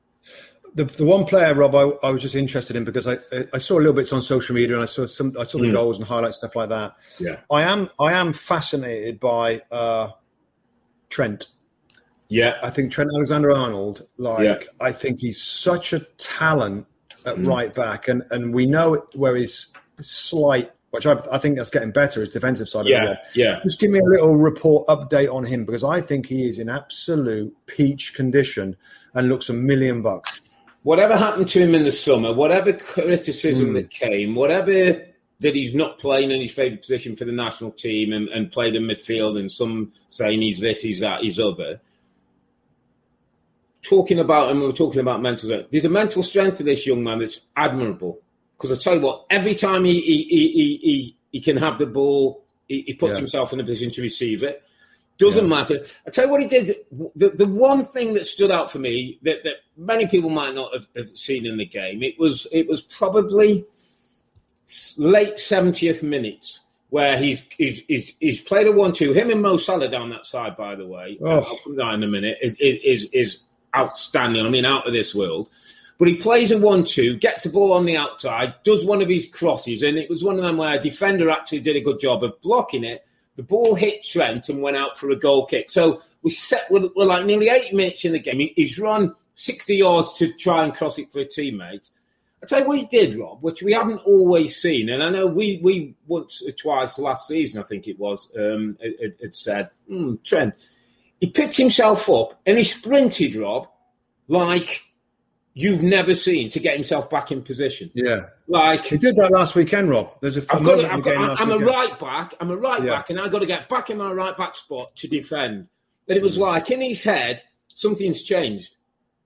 The the one player, Rob, I, I was just interested in because I I saw a little bits on social media and I saw some I saw the mm. goals and highlights, stuff like that. Yeah, I am I am fascinated by uh, Trent. Yeah, I think Trent Alexander-Arnold. Like yeah. I think he's such a talent at mm. right back, and, and we know where his slight, which I, I think that's getting better, his defensive side yeah, of the ball. Yeah, just give me a little report update on him because I think he is in absolute peach condition and looks a million bucks. Whatever happened to him in the summer, whatever criticism mm. that came, whatever that he's not playing in his favourite position for the national team and, and played in midfield and some saying he's this, he's that, he's other. Talking about him, we were talking about mental strength. There's a mental strength to this young man that's admirable. Because I tell you what, every time he he he he, he can have the ball, he, he puts yeah. himself in a position to receive it. Doesn't yeah. matter. I tell you what he did. The, the one thing that stood out for me that, that many people might not have, have seen in the game, it was it was probably late seventieth minute where he's he's he's, he's played a one-two. Him and Mo Salah down that side, by the way. Oh. I'll come down in a minute. Is is is outstanding. I mean, out of this world. But he plays a one-two, gets the ball on the outside, does one of his crosses, and it was one of them where a defender actually did a good job of blocking it. The ball hit Trent and went out for a goal kick. So we set, we're, we're like nearly eight minutes in the game. He, he's run sixty yards to try and cross it for a teammate. I'll tell you what he did, Rob, which we haven't always seen. And I know we, we once or twice last season, I think it was, um, it, it, it said, mm, Trent, he picked himself up and he sprinted, Rob, like you've never seen to get himself back in position. Yeah. Like he did that last weekend, Rob. There's a I've got, I've got, I'm weekend. a right back. I'm a right yeah. back, and I've got to get back in my right back spot to defend. And it was mm. like in his head, something's changed.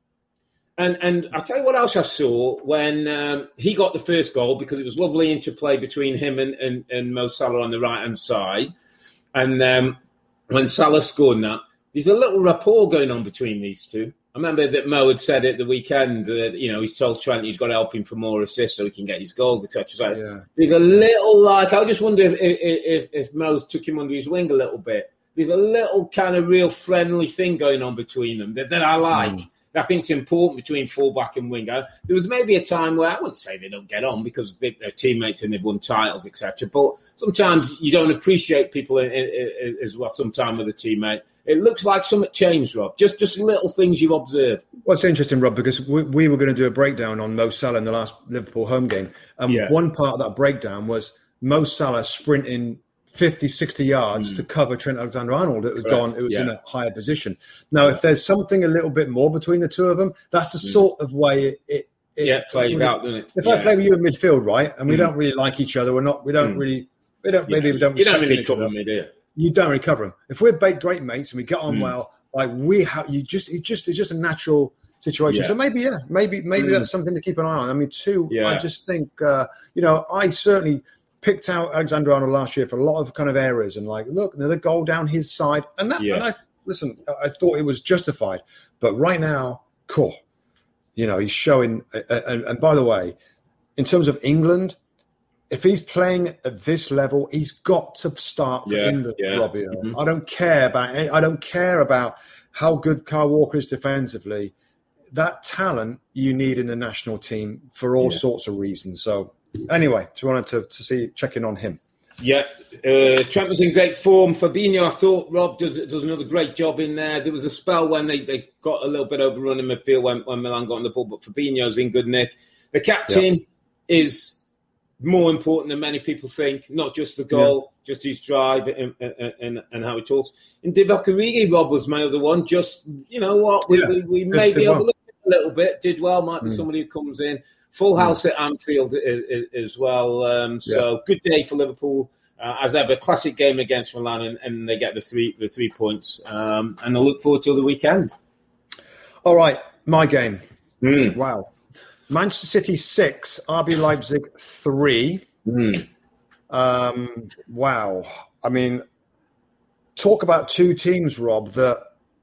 And and I'll tell you what else I saw when um, he got the first goal, because it was lovely interplay between him and, and, and Mo Salah on the right-hand side. And um, when Salah scored that, there's a little rapport going on between these two. I remember that Mo had said at the weekend, uh, you know, he's told Trent he's got to help him for more assists so he can get his goals, et cetera. So yeah. There's a little, like, I just wonder if, if, if, if Mo's took him under his wing a little bit. There's a little kind of real friendly thing going on between them that, that I like. Mm. I think it's important between fullback and winger. There was maybe a time where I wouldn't say they don't get on because they, they're teammates and they've won titles, et cetera. But sometimes you don't appreciate people in, in, in, as well. Sometimes with a teammate, it looks like something changed, Rob. Just just little things you observe. What's interesting, Rob, because we, we were going to do a breakdown on Mo Salah in the last Liverpool home game, and yeah. one part of that breakdown was Mo Salah sprinting fifty, sixty yards mm. to cover Trent Alexander-Arnold. It was Correct. gone. It was yeah. in a higher position. Now, if there's something a little bit more between the two of them, that's the mm. sort of way it, it, it yeah, plays out, doesn't it? If yeah. I play with you in midfield, right, and we mm. don't really like each other, we're not, we don't mm. really, we don't, maybe yeah. we don't. You don't really cover me, do you? You don't really cover them. If we're great mates and we get on mm. well, like we have, you just, it just, it's just a natural situation. Yeah. So maybe, yeah, maybe, maybe mm. that's something to keep an eye on. I mean, two, yeah. I just think, uh, you know, I certainly picked out Alexander-Arnold last year for a lot of kind of errors and like, look, another goal down his side. And that, yeah. and I, listen, I thought it was justified. But right now, cool. You know, he's showing, and, and by the way, in terms of England, if he's playing at this level, he's got to start for yeah, England, yeah. Robbie. Mm-hmm. I don't care about, I don't care about how good Kyle Walker is defensively. That talent you need in the national team for all yeah. sorts of reasons. So, anyway, just wanted to, to see, check in on him. Yeah, uh, Trent was in great form. Fabinho, I thought, Rob, does does another great job in there. There was a spell when they, they got a little bit overrun in midfield when, when Milan got on the ball, but Fabinho's in good nick. The captain yeah. is more important than many people think, not just the goal, yeah. just his drive and, and, and, and how he talks. And Divock Origi, Rob, was my other one. Just, you know what, we, yeah. we, we maybe well. overlooked it a little bit. Did well, might be mm. somebody who comes in. Full house mm. at Anfield as well. Um, so yeah. good day for Liverpool uh, as ever. Classic game against Milan, and, and they get the three the three points. Um, and I look forward to the weekend. All right, my game. Mm. Wow, Manchester City six, R B Leipzig three. Mm. Um, wow, I mean, talk about two teams, Rob, that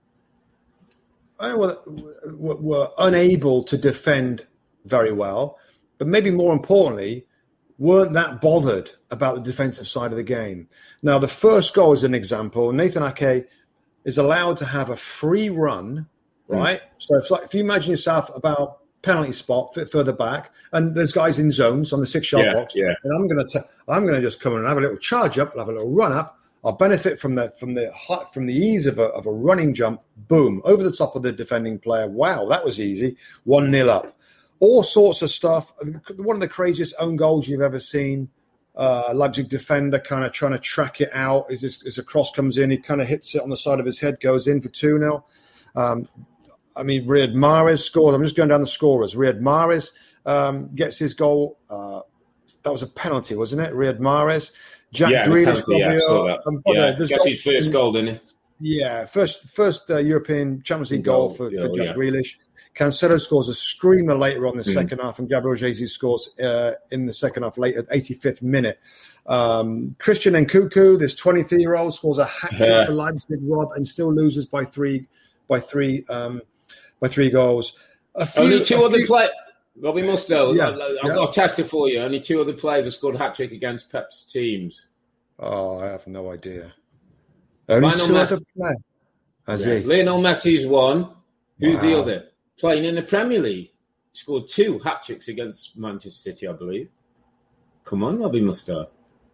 were, were unable to defend very well, but maybe more importantly, weren't that bothered about the defensive side of the game. Now, the first goal is an example. Nathan Ake is allowed to have a free run, right? Mm. So if, like, if you imagine yourself about penalty spot further back, and there's guys in zones on the six-yard yeah, box, yeah. and I'm going to I'm going to just come in and have a little charge up, have a little run up. I'll benefit from the from the from the ease of a of a running jump. Boom, over the top of the defending player. Wow, that was easy. one nil up. All sorts of stuff. One of the craziest own goals you've ever seen. Uh, Leipzig defender kind of trying to track it out. As, this, as a cross comes in, he kind of hits it on the side of his head, goes in for two nil. Um, I mean, Riyad Mahrez scored. I'm just going down the scorers. Riyad Mahrez um, gets his goal. Uh, that was a penalty, wasn't it? Riyad Mahrez. Jack yeah, Grealish. Yeah, I saw that. Um, yeah, that's goal, his first goal, didn't it? Yeah, first first uh, European Champions League goal, goal for, for oh, Jack yeah. Grealish. Cancelo scores a screamer later on the mm. second half, and Gabriel Jesus scores uh, in the second half late at eighty-fifth minute. Um, Christian Nkunku, this twenty-three-year-old, scores a hat trick yeah. for Leipzig, Rob, and still loses by three by three um, by three goals. A few, Only two a other few... players. Robbie Mustoe, yeah, I've yeah. got a test it for you. Only two other players have scored hat trick against Pep's teams. Oh, I have no idea. Only Lionel two Messi. other players. Has yeah. he? Lionel Messi's one. Who's wow. the other? Playing in the Premier League. Scored two hat tricks against Manchester City, I believe. Come on, Robbie Mustoe.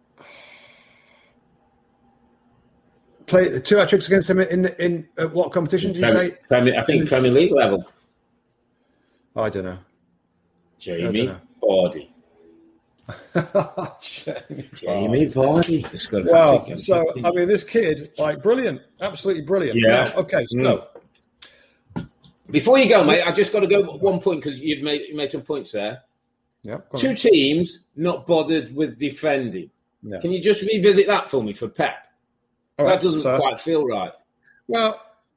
Play two hat tricks against him in in, in uh, what competition? Do you Premier, say? Premier, I think Premier League level. I don't know. Jamie. I don't know. Vardy. Jamie, Jamie Vardy. Vardy. Wow. So, I mean, this kid, like, brilliant. Absolutely brilliant. Yeah. Now, okay, so. Mm. Before you go, mate, I just got to go one point because you've made, you made some points there. Yeah. Two teams not bothered with defending. Yeah. Can you just revisit that for me for Pep? Right. That doesn't so quite feel right. Well,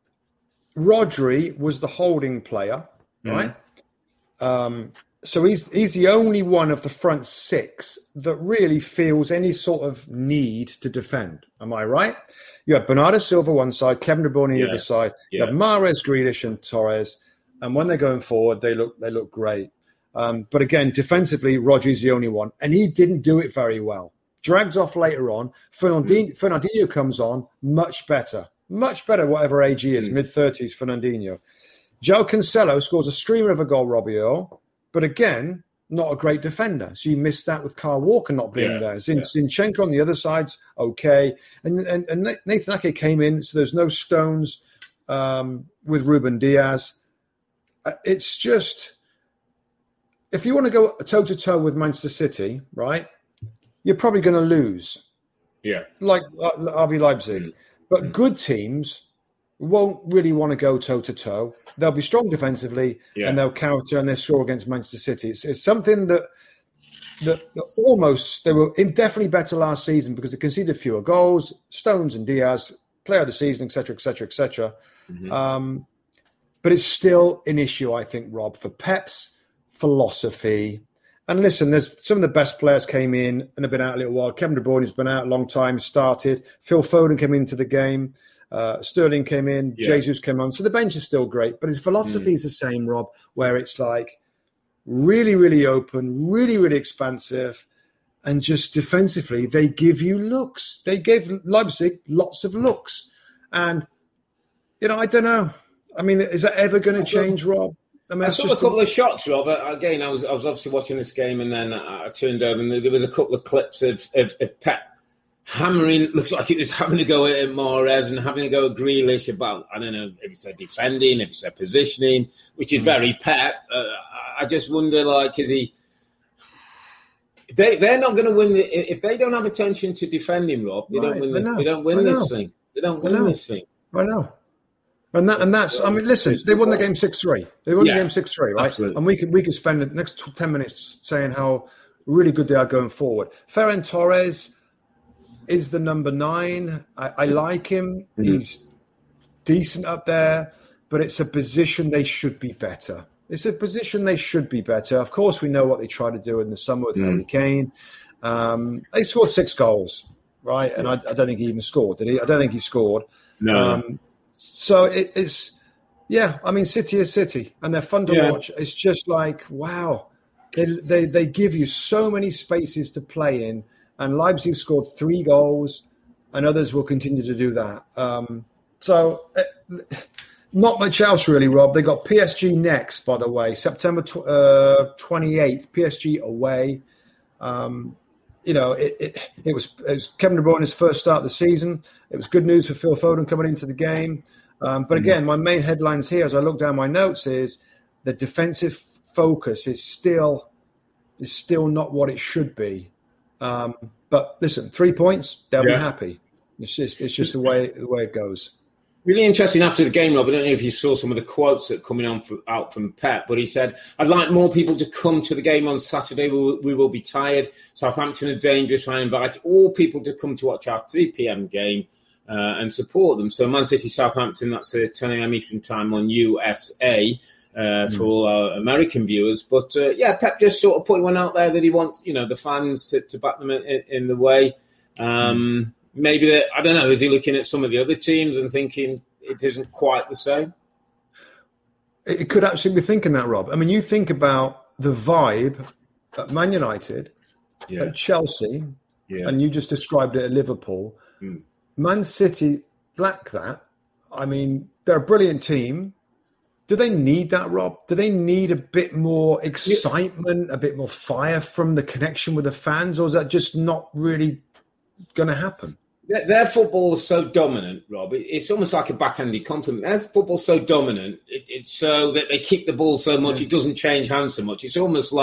Rodri was the holding player, right? Mm. Um, so he's he's the only one of the front six that really feels any sort of need to defend. Am I right? You have Bernardo Silva one side, Kevin De Bruyne on the yeah. other side. You yeah. have Mahrez, Grealish, and Torres. And when they're going forward, they look they look great. Um, but again, defensively, Rodri's the only one, and he didn't do it very well. Dragged off later on. Fernandinho, mm. Fernandinho comes on much better, much better. Whatever age he is, mm. mid thirties. Fernandinho. João Cancelo scores a streamer of a goal, Robbio, but again, not a great defender. So you missed that with Kyle Walker not being yeah, there. Zin, yeah. Zinchenko on the other side's okay, and and, and Nathan Ake came in, so there's no Stones um, with Ruben Diaz. Uh, it's just if you want to go toe to toe with Manchester City, right? You're probably going to lose. Yeah. Like uh, R B Leipzig. Mm. But mm. good teams won't really want to go toe-to-toe. They'll be strong defensively yeah. and they'll counter and they'll score against Manchester City. It's, it's something that, that, that almost, they were definitely better last season because they conceded fewer goals. Stones and Diaz, player of the season, et cetera, et cetera, et cetera. Mm-hmm. Um, but it's still an issue, I think, Rob, for Pep's philosophy. And listen, there's some of the best players came in and have been out a little while. Kevin De Bruyne has been out a long time, started. Phil Foden came into the game. Uh, Sterling came in. Yeah. Jesus came on. So the bench is still great. But his philosophy mm. is the same, Rob, where it's like really, really open, really, really expansive. And just defensively, they give you looks. They gave Leipzig lots of looks. And, you know, I don't know. I mean, is that ever going to change, Rob? I, mean, I saw a couple a... of shots, Rob. Again, I was I was obviously watching this game, and then I turned over, and there was a couple of clips of, of, of Pep hammering. It looks like it was having to go at Mahrez and having to go at Grealish about, I don't know, if he said defending, if he said positioning, which is mm. very Pep. Uh, I just wonder, like, is he... They, they're not going to win. The, if they don't have attention to defending, Rob, they right. don't win this, they don't win this thing. They don't win this thing. I know. And that, and that's, I mean, listen, they won the game six three. They won yeah, the game six three, right? Absolutely. And we could we could spend the next ten minutes saying how really good they are going forward. Ferran Torres is the number nine. I, I like him. Mm-hmm. He's decent up there, but it's a position they should be better. It's a position they should be better. Of course, we know what they tried to do in the summer with mm. Harry Kane. Um, they scored six goals, right? And I, I don't think he even scored, did he? I don't think he scored. No. Um, So it, it's, yeah, I mean, City is City, and they're fun to yeah. watch. It's just like, wow, they, they they give you so many spaces to play in, and Leipzig scored three goals, and others will continue to do that. Um, so uh, not much else really, Rob. They got P S G next, by the way, September tw- uh, twenty-eighth, P S G away. Um, You know, it, it it was it was Kevin De Bruyne's first start of the season. It was good news for Phil Foden coming into the game. Um, but again, my main headlines here, as I look down my notes, is the defensive focus is still is still not what it should be. Um, but listen, three points, they'll yeah. be happy. It's just it's just the way the way it goes. Really interesting after the game, Rob. I don't know if you saw some of the quotes that are coming on from, out from Pep, but he said, I'd like more people to come to the game on Saturday. We will, we will be tired. Southampton are dangerous. I invite all people to come to watch our three p.m. game uh, and support them. So Man City, Southampton, that's uh, ten a.m. Eastern time on U S A uh, mm. for all our American viewers. But, uh, yeah, Pep just sort of putting one out there that he wants, you know, the fans to, to back them in, in the way. Um mm. Maybe, that, I don't know, is he looking at some of the other teams and thinking it isn't quite the same? It could actually be thinking that, Rob. I mean, you think about the vibe at Man United, yeah. at Chelsea, yeah. and you just described it at Liverpool. Mm. Man City lack that. I mean, they're a brilliant team. Do they need that, Rob? Do they need a bit more excitement, a bit more fire from the connection with the fans, or is that just not really going to happen? Their football is so dominant, Rob. It's almost like a backhanded compliment. Their football's so dominant. It, it's so that they kick the ball so much, yeah. it doesn't change hands so much. It's almost like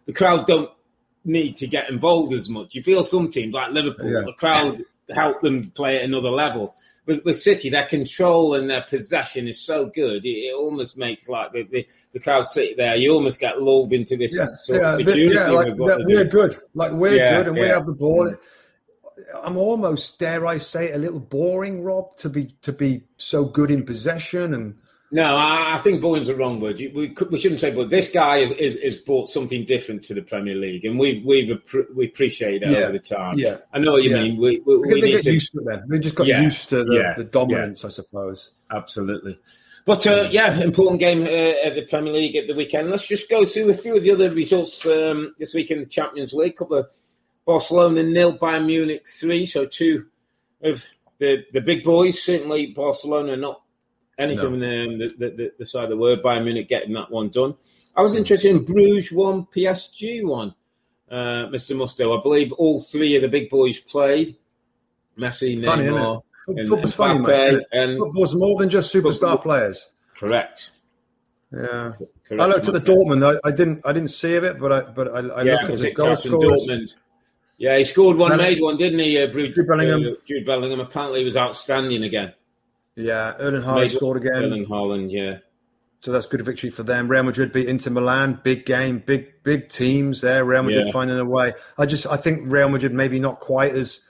the crowd don't need to get involved as much. You feel some teams like Liverpool, yeah. the crowd help them play at another level. With, with City, their control and their possession is so good. It, it almost makes like the, the, the crowd sit there. You almost get lulled into this yeah, sort yeah, of security. Yeah, like we're doing. good. Like we're yeah, good and yeah. we have the ball. Mm. I'm almost, dare I say, a little boring, Rob, to be to be so good in possession and. No, I, I think boring's the wrong word. We could, we shouldn't say, but this guy is, is is brought something different to the Premier League, and we've we've we appreciate that yeah. over the time. Yeah, I know what you yeah. mean. We, we, we they need get to, used to it. Then they just got yeah. used to the, yeah. the dominance, yeah. I suppose. Absolutely. But uh, yeah, important game uh, at the Premier League at the weekend. Let's just go through a few of the other results um, this week in the Champions League. A couple of Barcelona nil, Bayern Munich three. So two of the the big boys. Certainly Barcelona not. Anything no. um, the, the, the side of the word, Bayern Munich getting that one done. I was interested in Bruges one, P S G one, uh, Mister Musto. I believe all three of the big boys played. Messi, funny, Neymar, and Football's funny, mate. And Football's more than just superstar football. players. Correct. Yeah. Correct. I looked at the Dortmund. I, I didn't. I didn't see of it, but I. But I, I yeah, looked at the goal scores. Dortmund. Yeah, he scored one, Bellingham. made one, didn't he? Uh, Bruges, Jude Bellingham. Uh, Jude Bellingham. Apparently, he was outstanding again. Yeah, Erling Haaland scored again. Erling Haaland, yeah. So that's good victory for them. Real Madrid beat Inter Milan. Big game, big big teams there. Real Madrid yeah. finding a way. I just I think Real Madrid maybe not quite as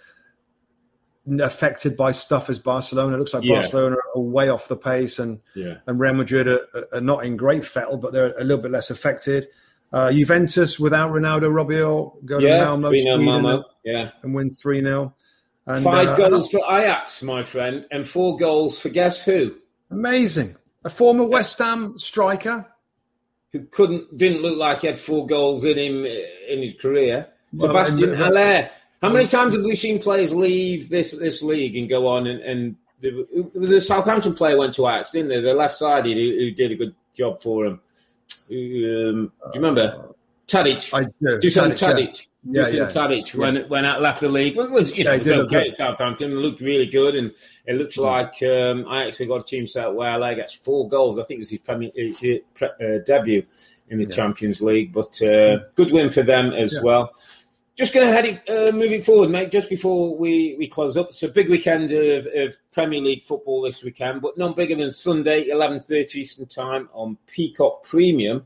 affected by stuff as Barcelona. It looks like yeah. Barcelona are way off the pace, and yeah. and Real Madrid are, are not in great fettle, but they're a little bit less affected. Uh, Juventus without Ronaldo, Robbio go to yeah, Malmo, three nil Malmo, yeah, and win three nil. And, Five uh, goals for Ajax, my friend, and four goals for guess who? Amazing. A former West Ham striker. Who couldn't, didn't look like he had four goals in him in his career. Well, Sebastian and, Haller. How many times have we seen players leave this, this league and go on and, and the, the Southampton player went to Ajax, didn't they? The left-sided who, who did a good job for him. Um, do you remember? Tadic. I do. Dusan Tadic. Yeah, Dusan yeah. Tadic when yeah. when I left the league. It was, you know, yeah, it was okay at Southampton. It looked really good, and it looks mm. like um, I actually got a team set where I gets four goals. I think it was his, premier, his uh, debut in the yeah. Champions League, but uh, good win for them as yeah. well. Just going to head it, uh, moving forward, mate, just before we, we close up. It's a big weekend of, of Premier League football this weekend, but none bigger than Sunday, eleven thirty Eastern Time on Peacock Premium.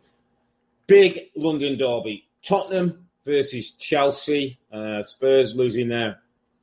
Big London derby. Tottenham versus Chelsea. Uh, Spurs losing their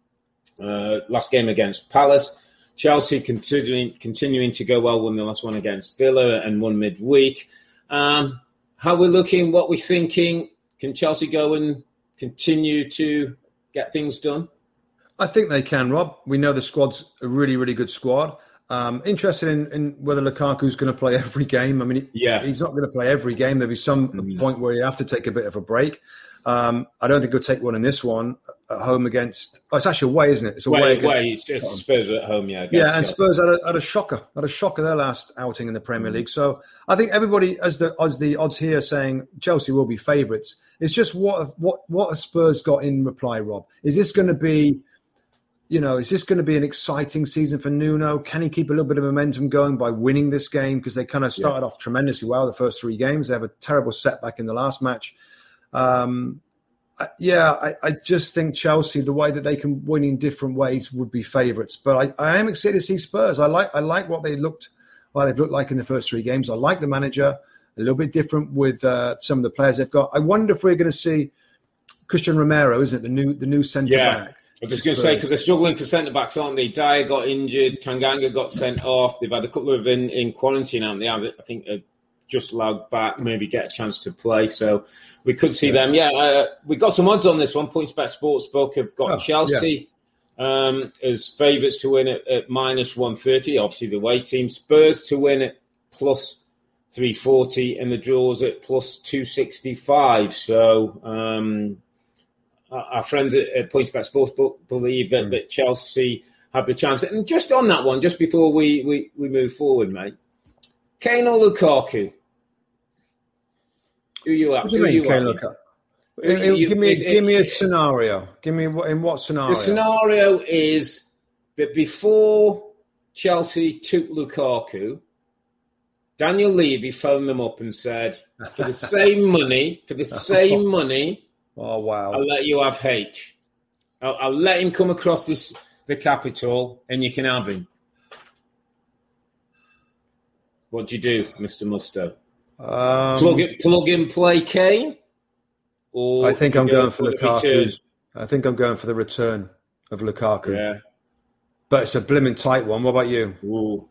uh, last game against Palace. Chelsea continuing continuing to go well, won the last one against Villa and won midweek. Um, how we're looking, what we're thinking. Can Chelsea go and continue to get things done? I think they can, Rob. We know the squad's a really, really good squad. Um, interested in, in whether Lukaku's going to play every game. I mean, yeah. he's not going to play every game. There'll be some mm. point where you have to take a bit of a break. Um, I don't think he'll take one in this one at home against. Oh, it's actually away, isn't it? It's away. Way, against, way. It's just Spurs at home, yeah. Yeah, and Spurs had a, had a shocker, had a shocker their last outing in the Premier mm. League. So I think everybody, as the odds, the odds here, saying Chelsea will be favourites. It's just what what what has Spurs got in reply, Rob? Is this going to be? You know, is this going to be an exciting season for Nuno? Can he keep a little bit of momentum going by winning this game? Because they kind of started yeah. off tremendously well the first three games. They have a terrible setback in the last match. Um, yeah, I, I just think Chelsea, the way that they can win in different ways, would be favourites. But I, I am excited to see Spurs. I like I like what they looked, well, they've looked like in the first three games. I like the manager, a little bit different with uh, some of the players they've got. I wonder if we're going to see Christian Romero, isn't it, the new the new centre yeah. back. I was going to say, because they're struggling for centre-backs, aren't they? Dyer got injured, Tanganga got sent off. They've had a couple of in, in quarantine, haven't they? I think uh, just allowed back, maybe get a chance to play. So we could see yeah. them. Yeah, uh, we got some odds on this one. PointsBet Sportsbook have got oh, Chelsea yeah. um, as favourites to win at, at minus one thirty, obviously the away team. Spurs to win at plus three forty, and the draws at plus two sixty-five. So... Um, Our friends at PointsBet Sportsbook believe that, mm. that Chelsea have the chance. And just on that one, just before we, we, we move forward, mate, Kane or Lukaku? Who you are? What do you mean, Kane Lukaku? Give me, it, give me a scenario. Give me in what scenario? The scenario is that before Chelsea took Lukaku, Daniel Levy phoned them up and said, for the same money, for the same money, oh wow, I'll let you have H. I'll, I'll let him come across this the capital, and you can have him. What do you do, Mister Musto? Um, plug it, plug and play Kane. Or I think I'm go going for, for Lukaku. I think I'm going for the return of Lukaku. Yeah, but it's a blimmin' tight one. What about you? Ooh.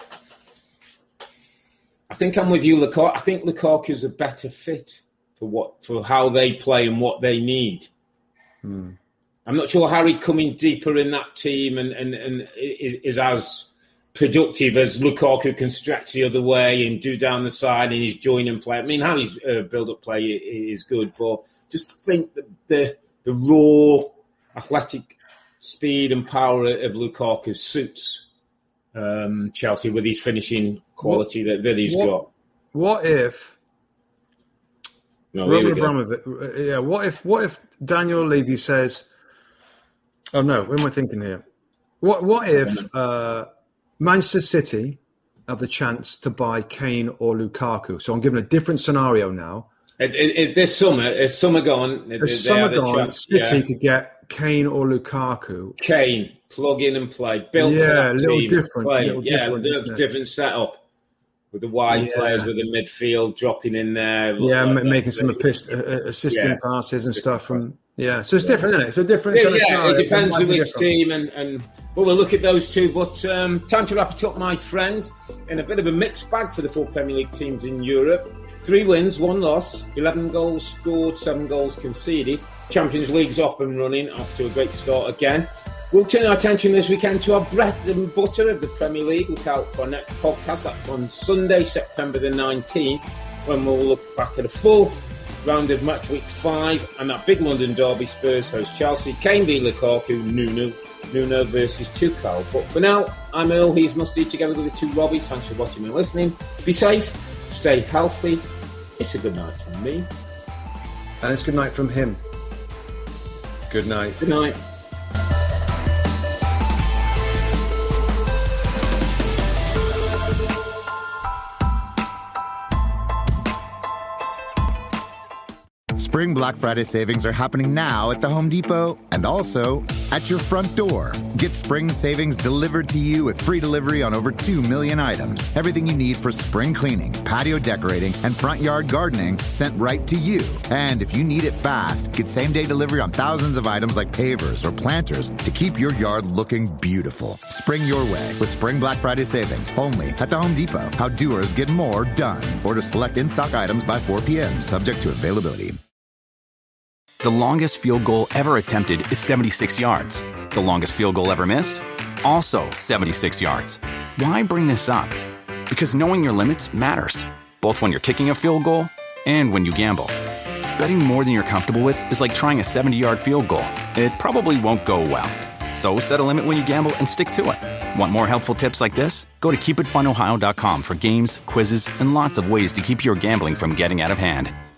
I think I'm with you, Lukaku. I think Lukaku's a better fit for what for how they play and what they need. Hmm. I'm not sure Harry coming deeper in that team and, and, and is, is as productive as Lukaku can stretch the other way and do down the side and his joining play. I mean, Harry's uh, build-up play is good, but just think that the the raw athletic speed and power of Lukaku suits um, Chelsea with his finishing quality what, that, that he's what, got. What if? No, Robert Abramovich, yeah. What if? What if Daniel Levy says? Oh no, what am I thinking here? What What if uh, Manchester City have the chance to buy Kane or Lukaku? So I'm giving a different scenario now. It, it, it, this summer, is summer gone. This summer gone, City yeah. could get Kane or Lukaku. Kane, plug in and play. Built yeah, for that a little team. different. Play. Little yeah, different, a little different setup with the wide yeah. players with the midfield dropping in there. Yeah, like making some assist, uh, assistant yeah. passes and stuff from. Yeah, so it's yeah. different, isn't it? It's a different yeah, kind of yeah, scenario. it depends on which different. team, and, and well, we'll look at those two. But um, time to wrap it up, my friend. In a bit of a mixed bag for the four Premier League teams in Europe. Three wins, one loss, eleven goals scored, seven goals conceded. Champions League's off and running, off to a great start again. We'll turn our attention this weekend to our bread and butter of the Premier League. Look out for our next podcast. That's on Sunday, September the nineteenth, when we'll look back at a full round of match week five and that big London derby. Spurs host Chelsea. Kane v Lukaku, Nuno, Nuno versus Tuchel. But for now, I'm Earl, he's Musty, together with the two Robbies. Thanks for watching and listening. Be safe, stay healthy. It's a good night from me. And it's good night from him. Good night. Good night. Spring Black Friday savings are happening now at the Home Depot and also at your front door. Get spring savings delivered to you with free delivery on over two million items. Everything you need for spring cleaning, patio decorating, and front yard gardening sent right to you. And if you need it fast, get same-day delivery on thousands of items like pavers or planters to keep your yard looking beautiful. Spring your way with Spring Black Friday savings only at the Home Depot. How doers get more done. Order select in-stock items by four p.m. subject to availability. The longest field goal ever attempted is seventy-six yards. The longest field goal ever missed? Also seventy-six yards. Why bring this up? Because knowing your limits matters, both when you're kicking a field goal and when you gamble. Betting more than you're comfortable with is like trying a seventy-yard field goal. It probably won't go well. So set a limit when you gamble and stick to it. Want more helpful tips like this? Go to keep it fun ohio dot com for games, quizzes, and lots of ways to keep your gambling from getting out of hand.